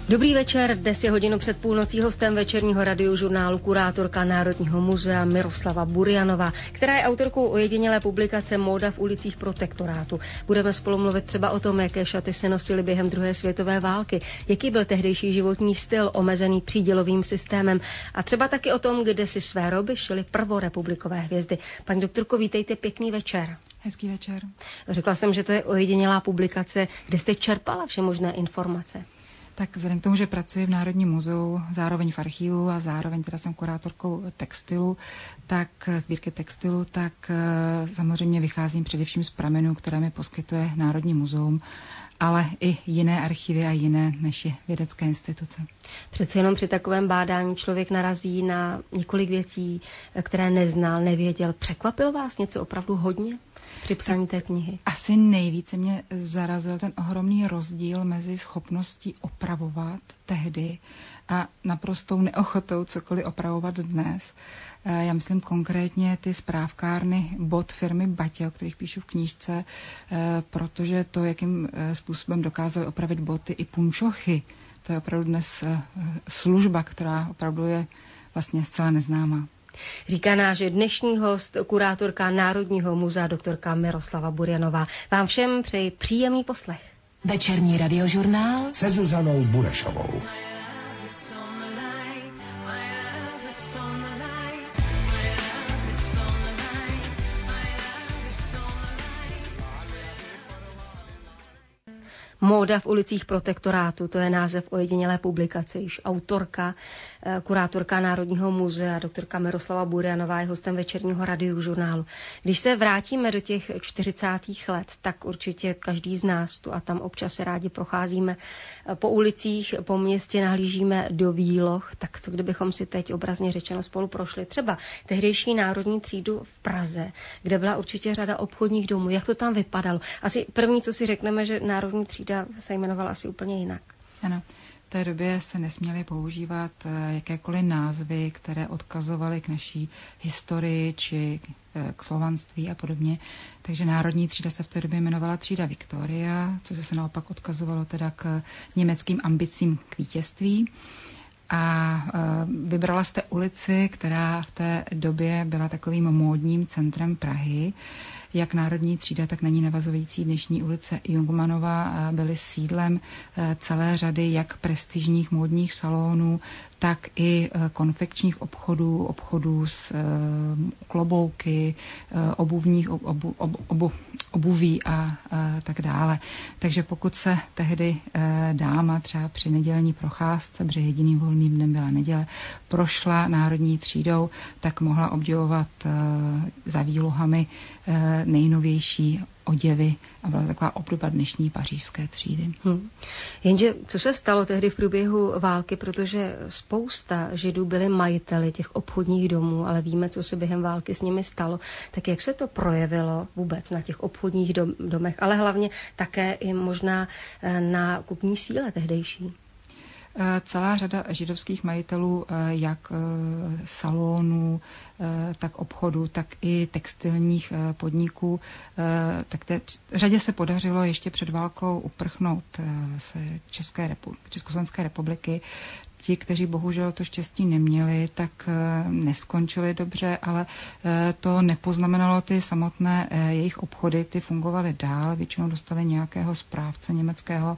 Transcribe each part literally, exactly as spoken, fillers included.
Dobrý večer, dnes je hodinu před půlnocí, hostem večerního radiožurnálu kurátorka Národního muzea Miroslava Burianová, která je autorkou ojedinělé publikace Móda v ulicích protektorátu. Budeme spolu mluvit třeba o tom, jaké šaty se nosily během druhé světové války, jaký byl tehdejší životní styl omezený přídělovým systémem a třeba taky o tom, kde si své roby šily prvorepublikové hvězdy. Paní doktorko, vítejte, pěkný večer. Hezký večer. Řekla jsem, že to je ojedinělá publikace, kde jste čerpala všemožné informace. Tak vzhledem k tomu, že pracuji v Národním muzeu, zároveň v archivu a zároveň teda jsem kurátorkou textilu, tak sbírky textilu, tak samozřejmě vycházím především z pramenů, které mi poskytuje Národní muzeum, ale i jiné archivy a jiné naše vědecké instituce. Přece jenom při takovém bádání člověk narazí na několik věcí, které neznal, nevěděl. Překvapilo vás něco opravdu hodně při psaní té knihy? Asi nejvíce mě zarazil ten ohromný rozdíl mezi schopností opravovat tehdy a naprostou neochotou cokoliv opravovat dnes. Já myslím konkrétně ty správkárny bot firmy Batě, o kterých píšu v knížce, protože to, jakým způsobem dokázali opravit boty i punčochy, to je opravdu dnes služba, která opravdu je vlastně zcela neznámá. Říká náš dnešní host, kurátorka Národního muzea, doktorka Miroslava Burianová. Vám všem přeji příjemný poslech. Večerní radiožurnál se Zuzanou Burešovou. Móda v ulicích protektorátu, to je název ojedinělé publikace, již autorka, kurátorka Národního muzea, doktorka Miroslava Burianová je hostem večerního radiožurnálu. Když se vrátíme do těch čtyřicátých let, tak určitě každý z nás tu a tam občas se rádi procházíme po ulicích, po městě, nahlížíme do výloh, tak co kdybychom si teď obrazně řečeno spolu prošli třeba tehdejší Národní třídu v Praze, kde byla určitě řada obchodních domů, jak to tam vypadalo. Asi první, co si řekneme, že Národní třída se jmenovala asi úplně jinak. Ano. V té době se nesměly používat jakékoliv názvy, které odkazovaly k naší historii či k slovanství a podobně. Takže Národní třída se v té době jmenovala třída Victoria, což se naopak odkazovalo teda k německým ambicím k vítězství. A vybrala jste ulici, která v té době byla takovým módním centrem Prahy. Jak Národní třída, tak na ní navazující dnešní ulice Jungmanova byly sídlem celé řady jak prestižních módních salonů, tak i konfekčních obchodů, obchodů s klobouky, obuvních obu, obu, obu, obuví a, a tak dále. Takže pokud se tehdy dáma třeba při nedělní procházce, protože jediným volným dnem byla neděle, prošla Národní třídou, tak mohla obdivovat za výlohami nejnovější oděvy a byla taková obdoba dnešní pařížské třídy. Hmm. Jenže co se stalo tehdy v průběhu války, protože spousta Židů byli majiteli těch obchodních domů, ale víme, co se během války s nimi stalo, tak jak se to projevilo vůbec na těch obchodních dom- domech, ale hlavně také i možná na kupní síle tehdejší? Celá řada židovských majitelů, jak salonů, tak obchodů, tak i textilních podniků, tak té řadě se podařilo ještě před válkou uprchnout z České repu- Československé republiky. Ti, kteří bohužel to štěstí neměli, tak neskončili dobře, ale to nepoznamenalo ty samotné jejich obchody, ty fungovaly dál, většinou dostali nějakého správce německého,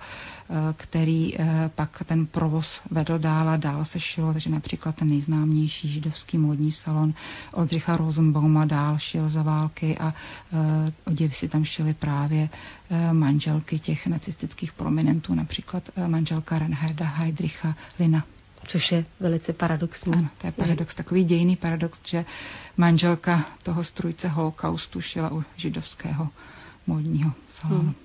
který pak ten provoz vedl dál a dál se šilo, takže například ten nejznámější židovský módní salon Oldřicha Rosenbauma dál šil za války a oděvy si tam šily právě manželky těch nacistických prominentů, například manželka Reinharda Heydricha Lina. Což je velice paradoxní. Ano, to je paradox, takový dějný paradox, že manželka toho strůjce holokaustu šila u židovského módního salonu. Hmm.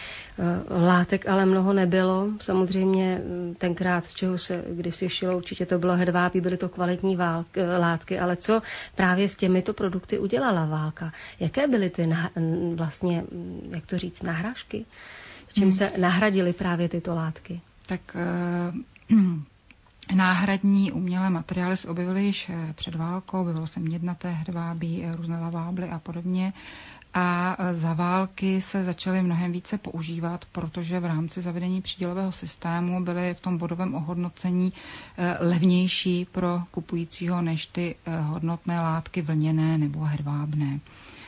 Látek ale mnoho nebylo. Samozřejmě tenkrát, z čeho se kdysi šilo, určitě to bylo hedvábí, byly to kvalitní války, látky, ale co právě s těmito produkty udělala válka? Jaké byly ty nah, vlastně, jak to říct, náhražky? Čím hmm. se nahradily právě tyto látky? Tak uh, náhradní umělé materiály se objevily již před válkou, objevilo se mědnaté hedvábí, různé lavábly a podobně. A za války se začaly mnohem více používat, protože v rámci zavedení přídělového systému byly v tom bodovém ohodnocení levnější pro kupujícího než ty hodnotné látky vlněné nebo hedvábné.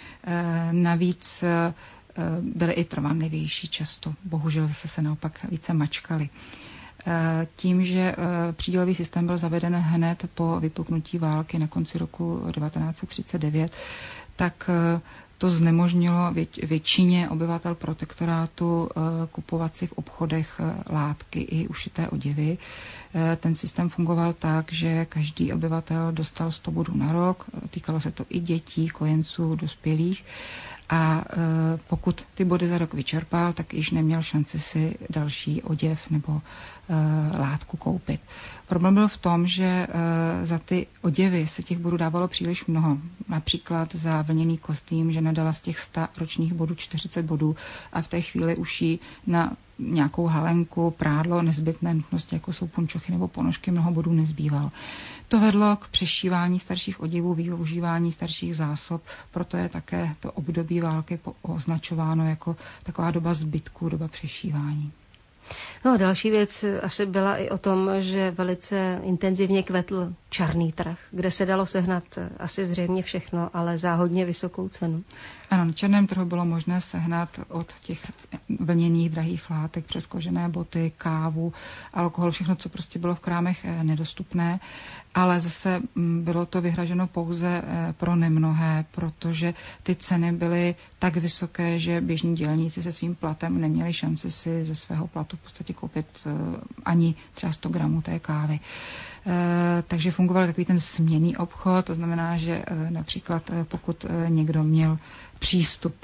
Navíc byly i trvanlivější často. Bohužel zase se naopak více mačkaly. Tím, že přídělový systém byl zaveden hned po vypuknutí války na konci roku devatenáct set třicet devět, tak to znemožnilo většině obyvatel protektorátu kupovat si v obchodech látky i ušité oděvy. Ten systém fungoval tak, že každý obyvatel dostal sto bodů na rok, týkalo se to i dětí, kojenců, dospělých. A pokud ty body za rok vyčerpal, tak již neměl šanci si další oděv nebo látku koupit. Problém byl v tom, že za ty oděvy se těch bodů dávalo příliš mnoho. Například za vlněný kostým, že nedala z těch sta ročních bodů čtyřicet bodů a v té chvíli už jí na nějakou halenku, prádlo, nezbytné nutnosti, jako jsou punčochy nebo ponožky, mnoho bodů nezbývalo. To vedlo k přešívání starších oděvů, využívání starších zásob, proto je také to období války označováno jako taková doba zbytků, doba přešívání. No a další věc asi byla i o tom, že velice intenzivně kvetl černý trh, kde se dalo sehnat asi zřejmě všechno, ale za hodně vysokou cenu. Ano, na černém trhu bylo možné sehnat od těch vlněných drahých látek přes kožené boty, kávu, alkohol, všechno, co prostě bylo v krámech nedostupné, ale zase bylo to vyhraženo pouze pro nemnohé, protože ty ceny byly tak vysoké, že běžní dělníci se svým platem neměli šanci si ze svého platu v podstatě koupit ani třeba sto gramů té kávy. Takže fungoval takový ten směnný obchod, to znamená, že například pokud někdo měl přístup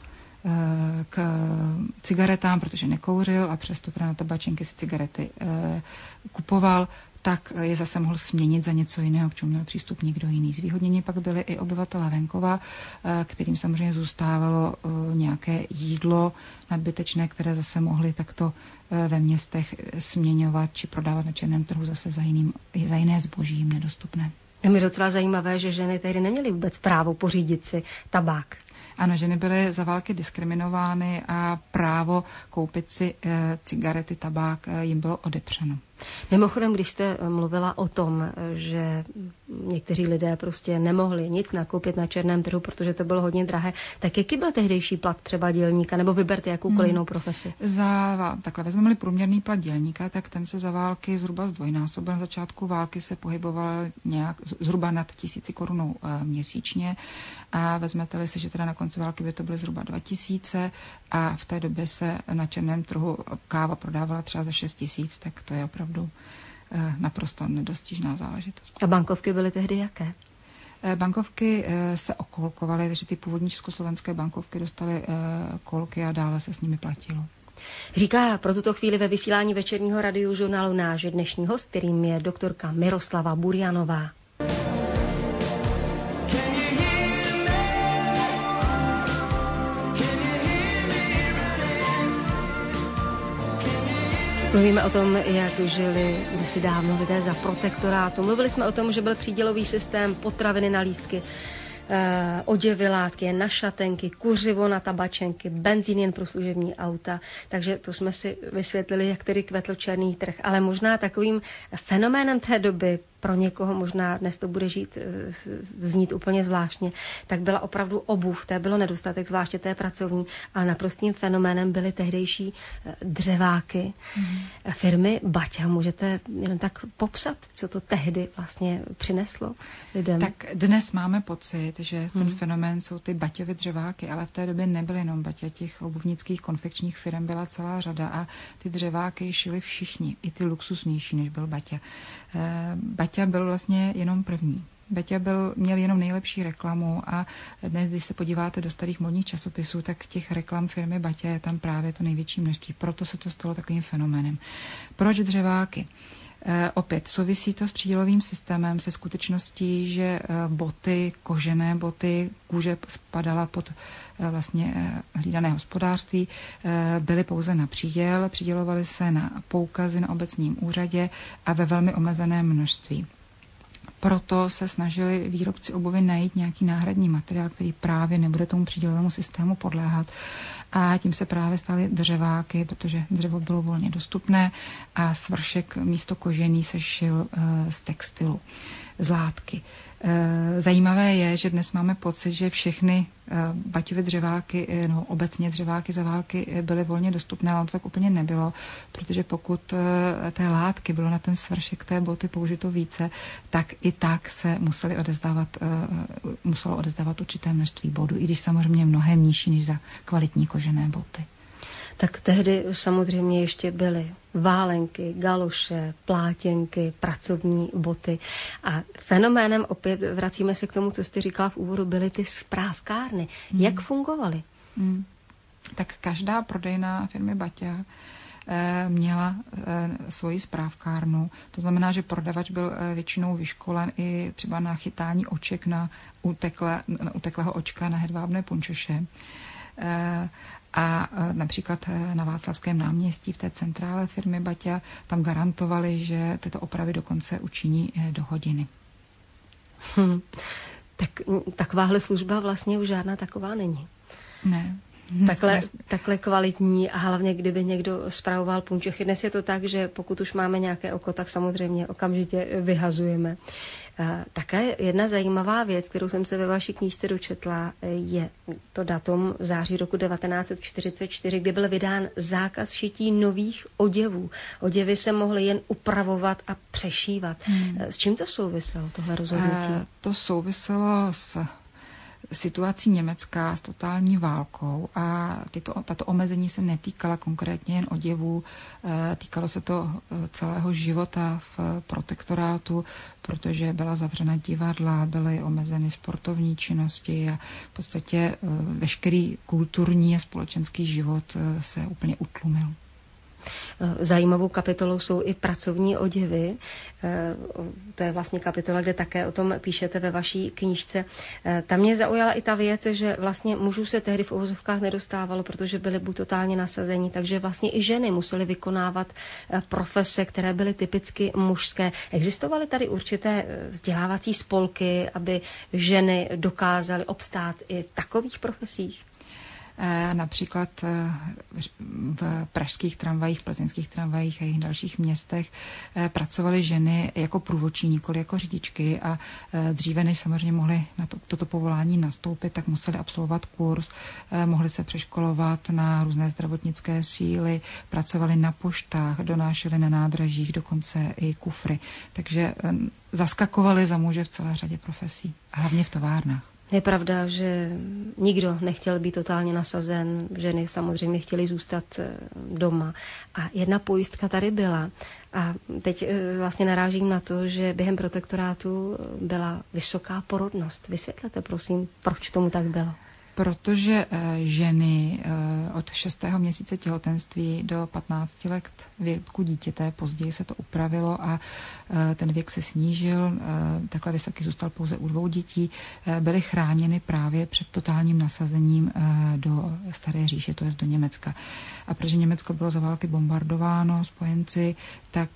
k cigaretám, protože nekouřil a přesto teda na tabačenky si cigarety kupoval, tak je zase mohl směnit za něco jiného, k čemu měl přístup někdo jiný. Zvýhodnění pak byli i obyvatelé venkova, kterým samozřejmě zůstávalo nějaké jídlo nadbytečné, které zase mohli takto ve městech směňovat či prodávat na černém trhu zase za, jiným, za jiné zboží jim nedostupné. Je mi docela zajímavé, že ženy tehdy neměly vůbec právo pořídit si tabák. Ano, ženy byly za války diskriminovány a právo koupit si e, cigarety, tabák e, jim bylo odepřeno. Mimochodem, když jste mluvila o tom, že někteří lidé prostě nemohli nic nakoupit na černém trhu, protože to bylo hodně drahé, tak jaký byl tehdejší plat třeba dělníka, nebo vyberte jakoukoliv hmm. jinou profesi? Za, takhle vezmeme-li průměrný plat dělníka, tak ten se za války zhruba zdvojnásobil. Na začátku války se pohyboval nějak zhruba nad tisíci korunou e, měsíčně a vezmete-li si, že teda na konci války by to byly zhruba dva tisíce a v té době se na černém trhu káva prodávala třeba za šest tisíc, tak to je opravdu e, naprosto nedostižná záležitost. A bankovky byly tehdy jaké? E, bankovky e, se okolkovaly, takže ty původní československé bankovky dostaly e, kolky a dále se s nimi platilo. Říká pro tuto chvíli ve vysílání večerního radiožurnálu náš dnešní host, kterým je doktorka Miroslava Burjanová. Mluvíme o tom, jak žili kdysi dávno lidé za protektorátu. Mluvili jsme o tom, že byl přídělový systém, potraviny na lístky, eh, oděvy, látky na šatenky, kuřivo na tabačenky, benzín jen pro služební auta. Takže to jsme si vysvětlili, jak tedy kvetl černý trh. Ale možná takovým fenoménem té doby, pro někoho možná dnes to bude žít, znít úplně zvláštně, tak byla opravdu obuv, té bylo nedostatek, zvláště té pracovní, ale naprostým fenoménem byly tehdejší dřeváky. Mm. Firmy Baťa, můžete jen tak popsat, co to tehdy vlastně přineslo lidem? Tak dnes máme pocit, že ten mm. fenomén jsou ty Baťovy dřeváky, ale v té době nebyly jenom Baťa, těch obuvnických konfekčních firm byla celá řada a ty dřeváky šili všichni, i ty luxusnější, než byl Baťa. Baťa byl vlastně jenom první. Baťa byl, měl jenom nejlepší reklamu a dnes, když se podíváte do starých modních časopisů, tak těch reklam firmy Baťa je tam právě to největší množství. Proto se to stalo takovým fenoménem. Proč dřeváky? E, opět souvisí to s přídělovým systémem, se skutečností, že e, boty, kožené boty, kůže spadala pod e, vlastně e, hlídané hospodářství, e, byly pouze na příděl, přidělovaly se na poukazy na obecním úřadě a ve velmi omezeném množství. proto se snažili výrobci obuvy najít nějaký náhradní materiál, který právě nebude tomu přídělovému systému podléhat. A tím se právě staly dřeváky, protože dřevo bylo volně dostupné a svršek místo kožený se šil z textilu, z látky. Zajímavé je, že dnes máme pocit, že všechny baťové dřeváky, no obecně dřeváky za války byly volně dostupné, ale to tak úplně nebylo, protože pokud té látky bylo na ten svršek té boty použito více, tak i tak se museli odezdávat, muselo odezdávat určité množství bodů, i když samozřejmě mnohem nižší než za kvalitní kožené boty. Tak tehdy samozřejmě ještě byly válenky, galoše, plátěnky, pracovní boty. A fenoménem, opět vracíme se k tomu, co jste říkala v úvodu, byly ty správkárny. Hmm. Jak fungovaly? Hmm. Tak každá prodejna firmy Baťa eh, měla eh, svoji správkárnu. To znamená, že prodavač byl eh, většinou vyškolen i třeba na chytání oček na, utekle, na uteklého očka na hedvábné punčoše. Eh, A například na Václavském náměstí v té centrále firmy Baťa tam garantovali, že tyto opravy dokonce učiní do hodiny. Hmm. Tak takováhle služba vlastně už žádná taková není. Ne. Takhle, takhle kvalitní a hlavně, kdyby někdo spravoval punčochy. Dnes je to tak, že pokud už máme nějaké oko, tak samozřejmě okamžitě vyhazujeme. Také jedna zajímavá věc, kterou jsem se ve vaší knížce dočetla, je to datum září roku devatenáct set čtyřicet čtyři, kdy byl vydán zákaz šití nových oděvů. Oděvy se mohly jen upravovat a přešívat. Hmm. S čím to souviselo, tohle rozhodnutí? E, to souviselo s situací Německa s totální válkou a tyto, tato omezení se netýkala konkrétně jen oděvů, týkalo se to celého života v protektorátu, protože byla zavřena divadla, byly omezeny sportovní činnosti a v podstatě veškerý kulturní a společenský život se úplně utlumil. Zajímavou kapitolou jsou i pracovní oděvy. To je vlastně kapitola, kde také o tom píšete ve vaší knížce. Tam mě zaujala i ta věc, že vlastně mužů se tehdy v uvozovkách nedostávalo, protože byli buď totálně nasazení, takže vlastně i ženy musely vykonávat profese, které byly typicky mužské. Existovaly tady určité vzdělávací spolky, aby ženy dokázaly obstát i v takových profesích? Například v pražských tramvajích, plzeňských tramvajích a jejich dalších městech pracovaly ženy jako průvodčí, nikoli jako řidičky a dříve, než samozřejmě mohly na to, toto povolání nastoupit, tak museli absolvovat kurz, mohli se přeškolovat na různé zdravotnické síly, pracovali na poštách, donášeli na nádražích dokonce i kufry. Takže zaskakovali za muže v celé řadě profesí, hlavně v továrnách. Je pravda, že nikdo nechtěl být totálně nasazen, ženy samozřejmě chtěly zůstat doma. A jedna pojistka tady byla. A teď vlastně narážím na to, že během protektorátu byla vysoká porodnost. Vysvětlete, prosím, proč tomu tak bylo? Protože ženy od šestého měsíce těhotenství do patnácti let věku dítěte, později se to upravilo a ten věk se snížil, takhle vysoký zůstal pouze u dvou dětí, byly chráněny právě před totálním nasazením do Staré říše, to je do Německa. A protože Německo bylo za války bombardováno spojenci, tak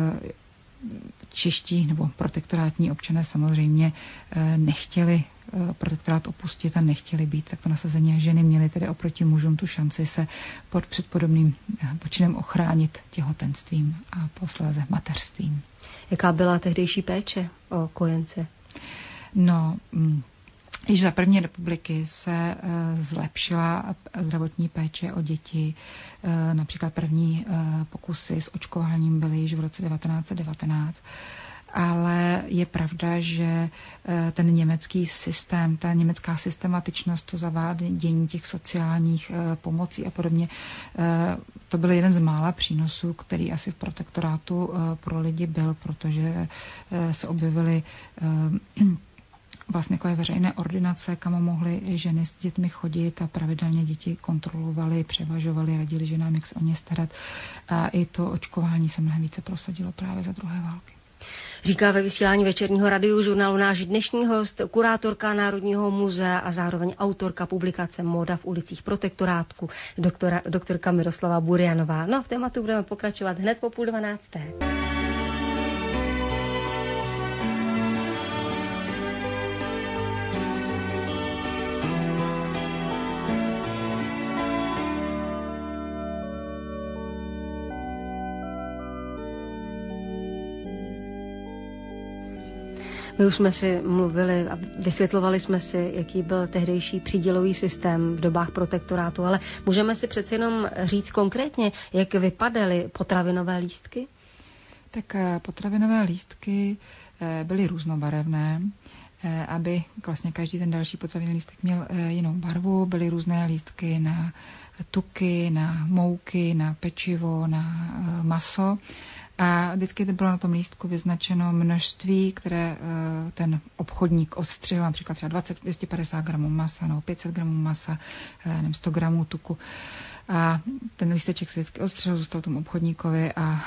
čeští nebo protektorátní občané samozřejmě nechtěli protektorát opustit a nechtěli být takto nasazení a ženy měly tedy oproti mužům tu šanci se pod před podobným počinem ochránit těhotenstvím a posléze mateřstvím. Jaká byla tehdejší péče o kojence? No, již za první republiky se zlepšila zdravotní péče o děti. Například první pokusy s očkováním byly již v roce devatenáct set devatenáct. Ale je pravda, že ten německý systém, ta německá systematičnost, to zavádění těch sociálních pomocí a podobně, to byl jeden z mála přínosů, který asi v protektorátu pro lidi byl, protože se objevily vlastně takové veřejné ordinace, kam mohly ženy s dětmi chodit a pravidelně děti kontrolovali, převažovali, radili ženám, jak se o ně starat. A i to očkování se mnohem více prosadilo právě za druhé války. Říká ve vysílání večerního radiožurnálu náš dnešní host, kurátorka Národního muzea a zároveň autorka publikace Móda v ulicích protektorátku, doktora, doktorka Miroslava Burianová. No a v tématu budeme pokračovat hned po půl dvanácté. My už jsme si mluvili a vysvětlovali jsme si, jaký byl tehdejší přídělový systém v dobách protektorátu, ale můžeme si přece jenom říct konkrétně, jak vypadaly potravinové lístky? Tak potravinové lístky byly různobarevné, aby vlastně každý ten další potravinový lístek měl jinou barvu. Byly různé lístky na tuky, na mouky, na pečivo, na maso. A vždycky bylo na tom lístku vyznačeno množství, které ten obchodník ostřihl, například třeba dvacet, dvě stě padesát gramů masa, nebo pět set gramů masa, nebo sto gramů tuku. A ten lísteček se vždycky ostřihl, zůstal tomu obchodníkovi a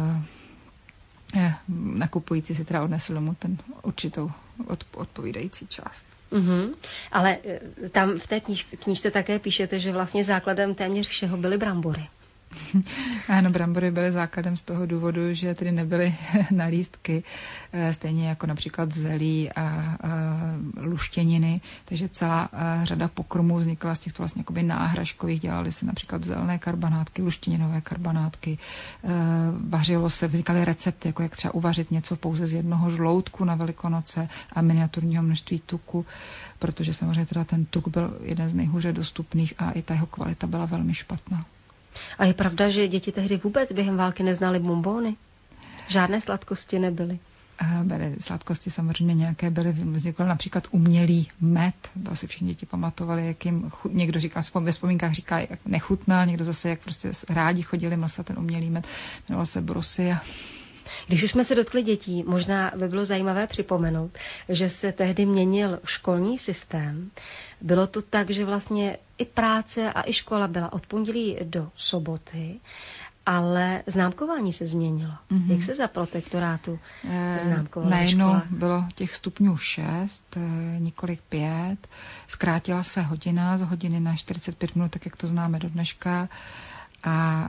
nakupující si teda odnesl domů ten určitou odpovídající část. Mm-hmm. Ale tam v té kníž, knížce také píšete, že vlastně základem téměř všeho byly brambory. Ano, brambory byly základem z toho důvodu, že tedy nebyly na lístky, stejně jako například zelí a, a luštěniny, takže celá řada pokrmů vznikla z těchto vlastně jakoby náhražkových. Dělali se například zelené karbanátky, luštěninové karbanátky, vařilo se, vznikaly recepty, jako jak třeba uvařit něco pouze z jednoho žloutku na Velikonoce a miniaturního množství tuku, protože samozřejmě teda ten tuk byl jeden z nejhůře dostupných a i ta jeho kvalita byla velmi špatná. A je pravda, že děti tehdy vůbec během války neznaly bonbóny? Žádné sladkosti nebyly? Byly sladkosti samozřejmě nějaké byly. Vznikl například umělý med. To si všichni děti pamatovali, jak jim chut, někdo říká, ve vzpomínkách říká, jak nechutnal, někdo zase, jak prostě rádi chodili mlsat ten umělý med. Jmenoval se brosia. Když už jsme se dotkli dětí, možná by bylo zajímavé připomenout, že se tehdy měnil školní systém. Bylo to tak, že vlastně i práce a i škola byla od pondělí do soboty, ale známkování se změnilo. Mm-hmm. Jak se za protektorátu známkovalo? Najednou bylo těch stupňů šest, několik pět. Zkrátila se hodina z hodiny na čtyřicet pět minut, tak jak to známe do dneška. A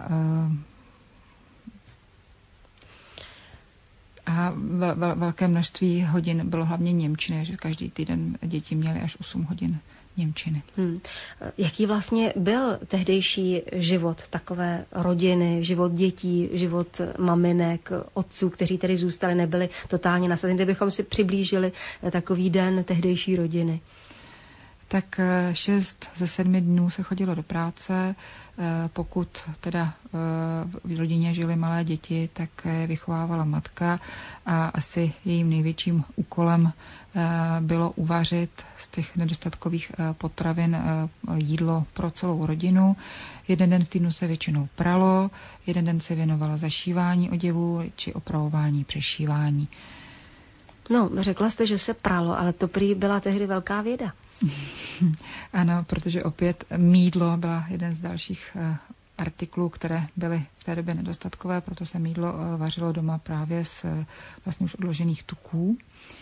A vel, velké množství hodin bylo hlavně němčiny, že každý týden děti měly až osm hodin němčiny. Hmm. Jaký vlastně byl tehdejší život takové rodiny, život dětí, život maminek, otců, kteří tedy zůstali, nebyli totálně nasazeni, kdybychom si přiblížili takový den tehdejší rodiny? Tak šest ze sedmi dnů se chodilo do práce. Pokud teda v rodině žily malé děti, tak je vychovávala matka a asi jejím největším úkolem bylo uvařit z těch nedostatkových potravin jídlo pro celou rodinu. Jeden den v týdnu se většinou pralo, jeden den se věnovala zašívání oděvů či opravování, přešívání. No, řekla jste, že se pralo, ale to prý byla tehdy velká věda. Ano, protože opět mýdlo byla jeden z dalších artiklů, které byly v té době nedostatkové, proto se mýdlo vařilo doma právě z vlastně už odložených tuků.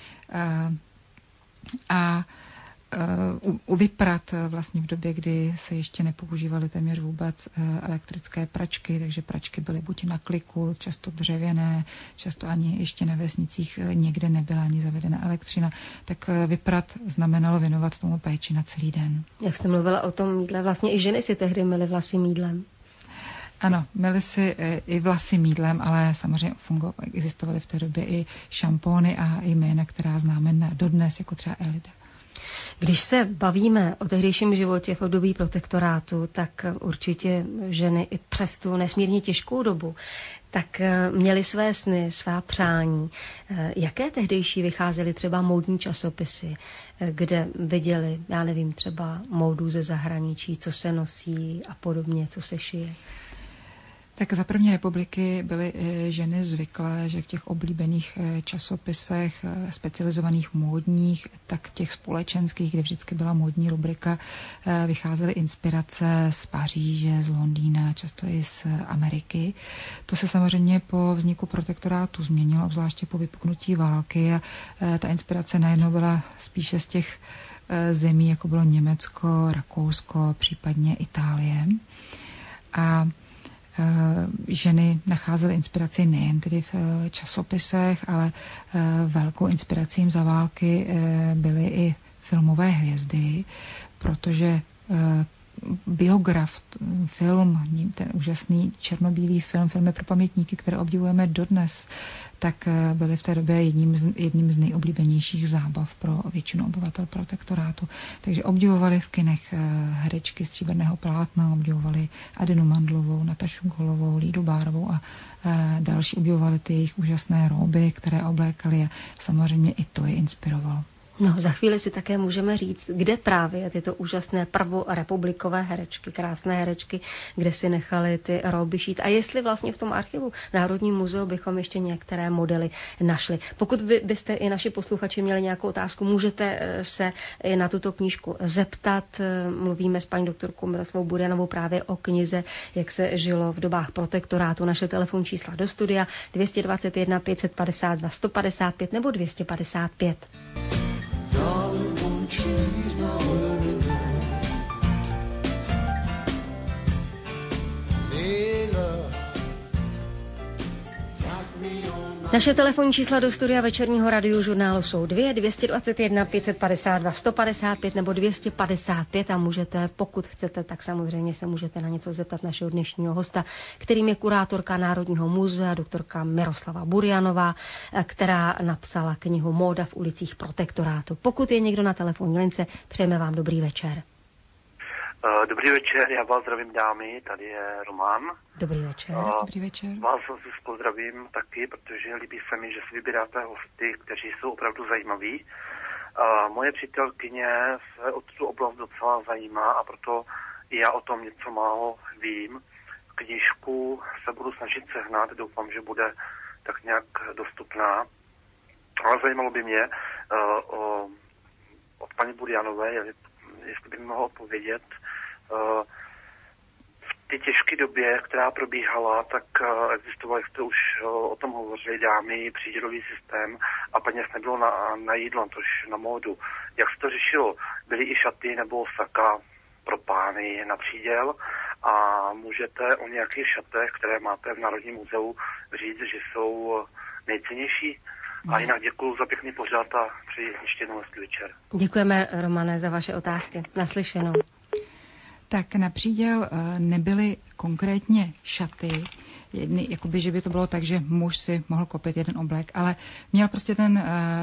A u, u vyprat vlastně v době, kdy se ještě nepoužívaly téměř vůbec elektrické pračky, takže pračky byly buď na kliku, často dřevěné, často ani ještě na vesnicích někde nebyla ani zavedena elektřina, tak vyprat znamenalo věnovat tomu péči na celý den. Jak jste mluvila o tom mýdle, vlastně i ženy si tehdy myly vlasy mýdlem. Ano, myly si i vlasy mýdlem, ale samozřejmě fungo, existovaly v té době i šampóny a jména, která známe dodnes, jako třeba Elida. Když se bavíme o tehdejším životě v období protektorátu, tak určitě ženy i přes tu nesmírně těžkou dobu tak měly své sny, svá přání. Jaké tehdejší vycházely třeba módní časopisy, kde viděli, já nevím, třeba módu ze zahraničí, co se nosí a podobně, co se šije? Tak za první republiky byly ženy zvyklé, že v těch oblíbených časopisech, specializovaných módních, tak těch společenských, kde vždycky byla módní rubrika, vycházely inspirace z Paříže, z Londýna, často i z Ameriky. To se samozřejmě po vzniku protektorátu změnilo, obzvláště po vypuknutí války a ta inspirace najednou byla spíše z těch zemí, jako bylo Německo, Rakousko, případně Itálie. A ženy nacházely inspiraci nejen tedy v časopisech, ale velkou inspirací jim za války byly i filmové hvězdy, protože biograf, film, ten úžasný černobílý film, filmy pro pamětníky, které obdivujeme dodnes, tak byly v té době jedním z, jedním z nejoblíbenějších zábav pro většinu obyvatel protektorátu. Takže obdivovali v kinech herečky stříbrného plátna, obdivovali Adinu Mandlovou, Natašu Golovou, Lídu Bárovou a další, obdivovali ty jejich úžasné róby, které oblékali, a samozřejmě i to je inspirovalo. No, za chvíli si také můžeme říct, kde právě tyto úžasné prvorepublikové herečky, krásné herečky, kde si nechali ty róby šít. A jestli vlastně v tom archivu Národní muzeu bychom ještě některé modely našli. Pokud by, byste i naši posluchači měli nějakou otázku, můžete se i na tuto knížku zeptat. Mluvíme s paní doktorkou Miroslavou Burianovou právě o knize, jak se žilo v dobách protektorátu. Naše telefonní čísla do studia dvě stě dvacet jedna pět set padesát dva sto padesát pět nebo dvě stě padesát pět. Naše telefonní čísla do studia večerního radiožurnálu jsou dvě, dvě stě dvacet jedna pět set padesát dva sto padesát pět nebo dvě stě padesát pět a můžete, pokud chcete, tak samozřejmě se můžete na něco zeptat našeho dnešního hosta, kterým je kurátorka Národního muzea, doktorka Miroslava Burianová, která napsala knihu Móda v ulicích protektorátu. Pokud je někdo na telefonní lince, přejeme vám dobrý večer. Dobrý večer, já vás zdravím dámy, tady je Roman. Dobrý večer. Uh, Dobrý večer. Vás pozdravím taky, protože líbí se mi, že si vybíráte hosty, kteří jsou opravdu zajímaví. Uh, moje přítelkyně se o tu oblast docela zajímá a proto i já o tom něco málo vím. Knížku se budu snažit sehnat, doufám, že bude tak nějak dostupná. Ale zajímalo by mě uh, o, od paní Burianové, jestli by mi mohla odpovědět. Uh, v té těžké době, která probíhala, tak uh, existoval, jak jste už uh, o tom hovořili, dámy, přídělový systém a peněz nebylo na, na jídlo, tož na módu. Jak se to řešilo? Byly i šaty nebo saka pro pány na příděl a můžete o nějakých šatech, které máte v Národním muzeu, říct, že jsou nejcennější? A jinak děkuju za pěkný pořad a přeji ještě jednou hezký večer. Děkujeme, Romane, za vaše otázky. Naslyšenou. Tak na příděl nebyly konkrétně šaty, jedny, jakoby, že by to bylo tak, že muž si mohl koupit jeden oblek, ale měl prostě ten,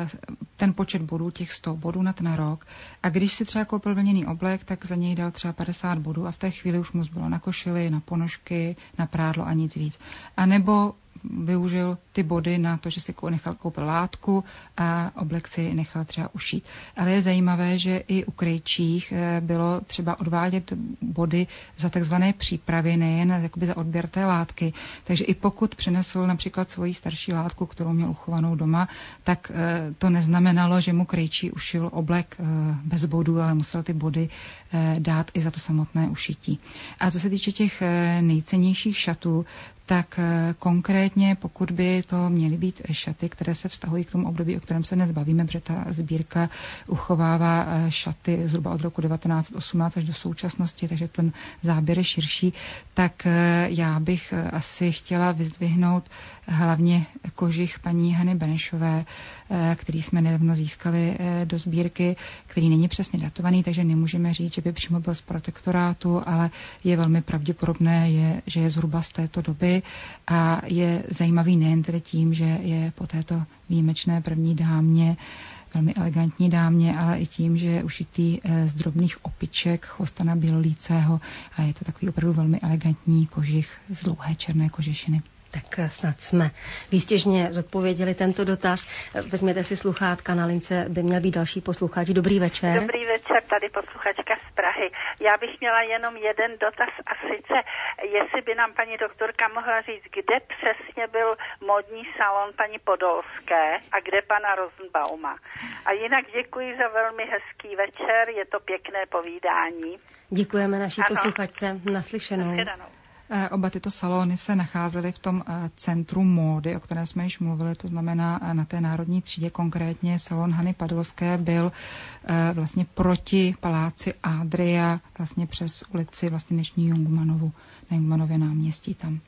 ten počet bodů, těch sto bodů na ten rok, a když si třeba koupil vlněný oblek, tak za něj dal třeba padesát bodů a v té chvíli už mu zbylo na košili, na ponožky, na prádlo a nic víc. A nebo využil ty body na to, že si nechal koupit látku a oblek si nechal třeba ušít. Ale je zajímavé, že i u krejčích bylo třeba odvádět body za takzvané přípravy, nejen jakoby za odběr té látky. Takže i pokud přinesl například svoji starší látku, kterou měl uchovanou doma, tak to neznamenalo, že mu krejčí ušil oblek bez bodů, ale musel ty body dát i za to samotné ušití. A co se týče těch nejcennějších šatů, tak konkrétně, pokud by to měly být šaty, které se vztahují k tomu období, o kterém se dnes bavíme, protože ta sbírka uchovává šaty zhruba od roku devatenáct osmnáct až do současnosti, takže ten záběr je širší, tak já bych asi chtěla vyzdvihnout hlavně kožich paní Hany Benešové, který jsme nedávno získali do sbírky, který není přesně datovaný, takže nemůžeme říct, že by přímo byl z protektorátu, ale je velmi pravděpodobné, je, že je zhruba z této doby a je zajímavý nejen tedy tím, že je po této výjimečné první dámě, velmi elegantní dámě, ale i tím, že je ušitý z drobných opiček chvostana bělolícého a je to takový opravdu velmi elegantní kožich z dlouhé černé kožešiny. Tak snad jsme výstěžně zodpověděli tento dotaz. Vezměte si sluchátka, na lince by měl být další posluchač. Dobrý večer. Dobrý večer, tady posluchačka z Prahy. Já bych měla jenom jeden dotaz a sice, jestli by nám paní doktorka mohla říct, kde přesně byl módní salon paní Podolské a kde pana Rosenbauma. A jinak děkuji za velmi hezký večer, je to pěkné povídání. Děkujeme naší ano. posluchačce. Naslyšenou. Naslyšenou. Oba tyto salony se nacházely v tom centru módy, o kterém jsme již mluvili, to znamená na té národní třídě, konkrétně salon Hany Podolské byl vlastně proti paláci Adria, vlastně přes ulici vlastně dnešní Jungmanovu, na Jungmanově náměstí tam.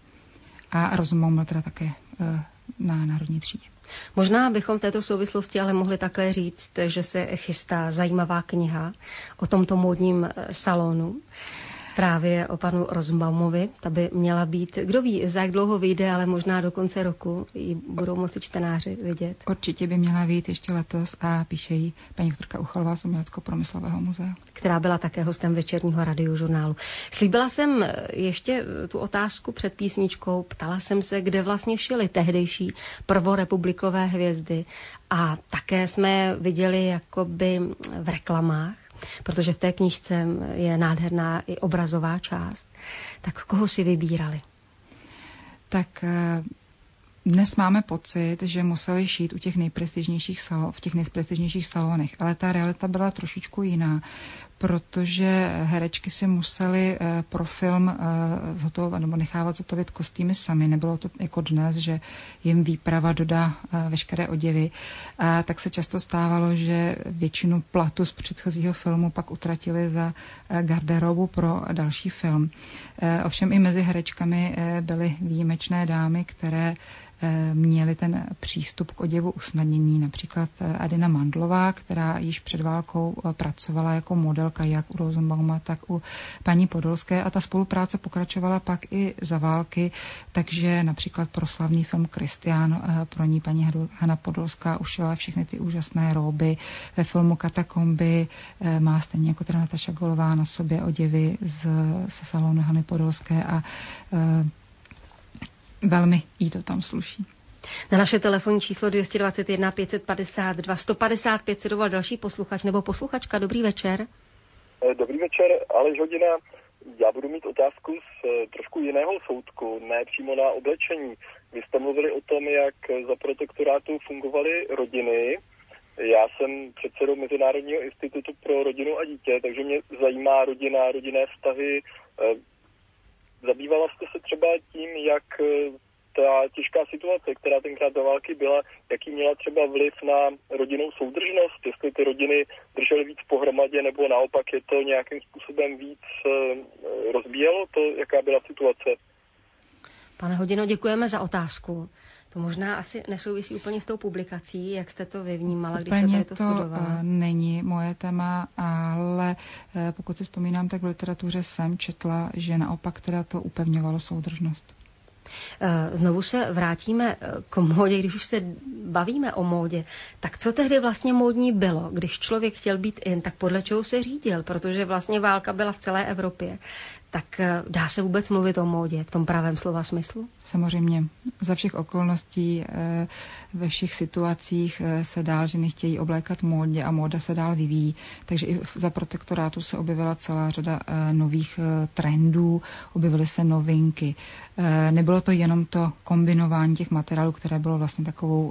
A Rosenbaum byl teda také na národní třídě. Možná bychom v této souvislosti ale mohli také říct, že se chystá zajímavá kniha o tomto módním salonu. Právě o panu Rosenbaumovi, ta by měla být, kdo ví, za jak dlouho vyjde, ale možná do konce roku ji budou moci čtenáři vidět. Určitě by měla vyjít ještě letos a píše ji paní doktorka Uchalová z Umělecko-průmyslového muzea. Která byla také hostem večerního radiožurnálu. Slíbila jsem ještě tu otázku před písničkou, ptala jsem se, kde vlastně šily tehdejší prvorepublikové hvězdy a také jsme viděli jakoby v reklamách, protože v té knížce je nádherná i obrazová část. Tak koho si vybírali? Tak dnes máme pocit, že museli šít u těch nejprestižnějších salon, v těch nejprestižnějších salonech, ale ta realita byla trošičku jiná, protože herečky si museli pro film zhotovovat nebo nechávat zhotovit kostýmy sami. Nebylo to jako dnes, že jim výprava dodá veškeré oděvy. A tak se často stávalo, že většinu platu z předchozího filmu pak utratili za garderobu pro další film. Ovšem i mezi herečkami byly výjimečné dámy, které měli ten přístup k oděvu usnadnění. Například Adina Mandlová, která již před válkou pracovala jako modelka jak u Rosenbauma, tak u paní Podolské a ta spolupráce pokračovala pak i za války, takže například pro slavný film Kristián pro ní paní Hana Podolská ušila všechny ty úžasné róby. Ve filmu Katakomby má stejně jako teda Nataša Golová na sobě oděvy z, ze salonu Hany Podolské a velmi jí to tam sluší. Na naše telefonní číslo dvě stě dvacet jedna pět set padesát dva sto padesát pět se dovolal další posluchač nebo posluchačka. Dobrý večer. Dobrý večer, Aleš Hodina. Já budu mít otázku z trošku jiného soudku, ne přímo na oblečení. Vy jste mluvili o tom, jak za protektorátu fungovaly rodiny. Já jsem předsedou Mezinárodního institutu pro rodinu a dítě, takže mě zajímá rodina, rodinné vztahy. Zabývala jste se třeba tím, jak ta těžká situace, která tenkrát za války byla, jaký měla třeba vliv na rodinnou soudržnost, jestli ty rodiny držely víc pohromadě, nebo naopak je to nějakým způsobem víc rozbíjelo, to, jaká byla situace? Pane Hodino, děkujeme za otázku. To možná asi nesouvisí úplně s tou publikací, jak jste to vyvnímala, když úplně jste to, to studovala. To není moje téma, ale pokud si vzpomínám, tak v literatuře jsem četla, že naopak teda to upevňovalo soudržnost. Znovu se vrátíme k módě, když už se bavíme o módě. Tak co tehdy vlastně módní bylo? Když člověk chtěl být in, tak podle čeho se řídil? Protože vlastně válka byla v celé Evropě. Tak dá se vůbec mluvit o módě v tom pravém slova smyslu? Samozřejmě. Za všech okolností, ve všech situacích se dál ženy chtějí oblékat módě a móda se dál vyvíjí. Takže i za protektorátu se objevila celá řada nových trendů, objevily se novinky. Nebylo to jenom to kombinování těch materiálů, které bylo vlastně takovou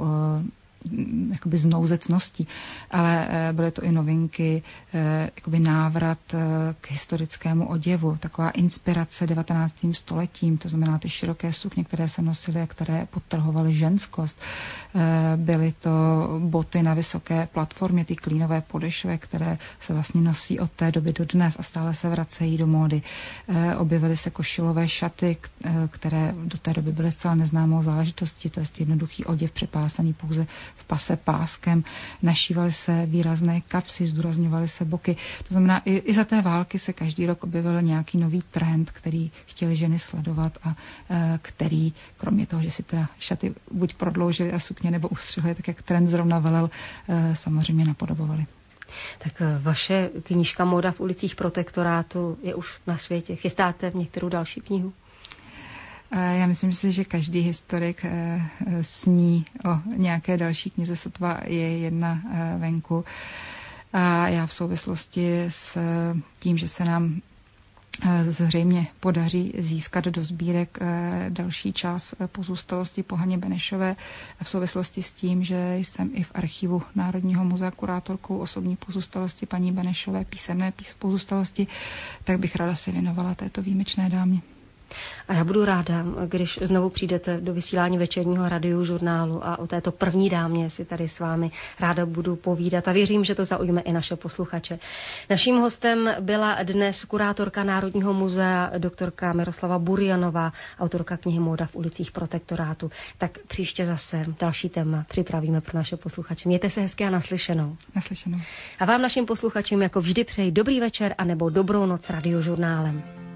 jakoby znouzecností, ale byly to i novinky, jakoby návrat k historickému oděvu, taková inspirace devatenáctým stoletím, to znamená ty široké sukně, které se nosily a které podtrhovaly ženskost. Byly to boty na vysoké platformě, ty klínové podešve, které se vlastně nosí od té doby do dnes a stále se vracejí do módy. Objevily se košilové šaty, které do té doby byly zcela neznámou záležitostí, to je jednoduchý oděv přepásaný pouze v pase páskem, našívaly se výrazné kapsy, zdůrazňovaly se boky. To znamená, i, i za té války se každý rok objevil nějaký nový trend, který chtěli ženy sledovat a e, který, kromě toho, že si teda šaty buď prodloužili a sukně nebo ustřihli, tak jak trend zrovna velel, e, samozřejmě napodobovali. Tak vaše knížka Móda v ulicích protektorátu je už na světě. Chystáte v některou další knihu? Já myslím si, že každý historik sní o nějaké další knize, sotva je jedna venku. A já v souvislosti s tím, že se nám zřejmě podaří získat do sbírek další část pozůstalosti po Haně Benešové a v souvislosti s tím, že jsem i v archivu Národního muzea kurátorkou osobní pozůstalosti paní Benešové, písemné pozůstalosti, tak bych ráda se věnovala této výjimečné dámě. A já budu ráda, když znovu přijdete do vysílání večerního radiožurnálu a o této první dámě si tady s vámi ráda budu povídat a věřím, že to zaujme i naše posluchače. Naším hostem byla dnes kurátorka Národního muzea doktorka Miroslava Burianová, autorka knihy Móda v ulicích protektorátu. Tak příště zase další téma připravíme pro naše posluchače. Mějte se hezky a naslyšenou. Naslyšenou. A vám našim posluchačům jako vždy přeji dobrý večer a nebo dobrou noc s radiožurnálem.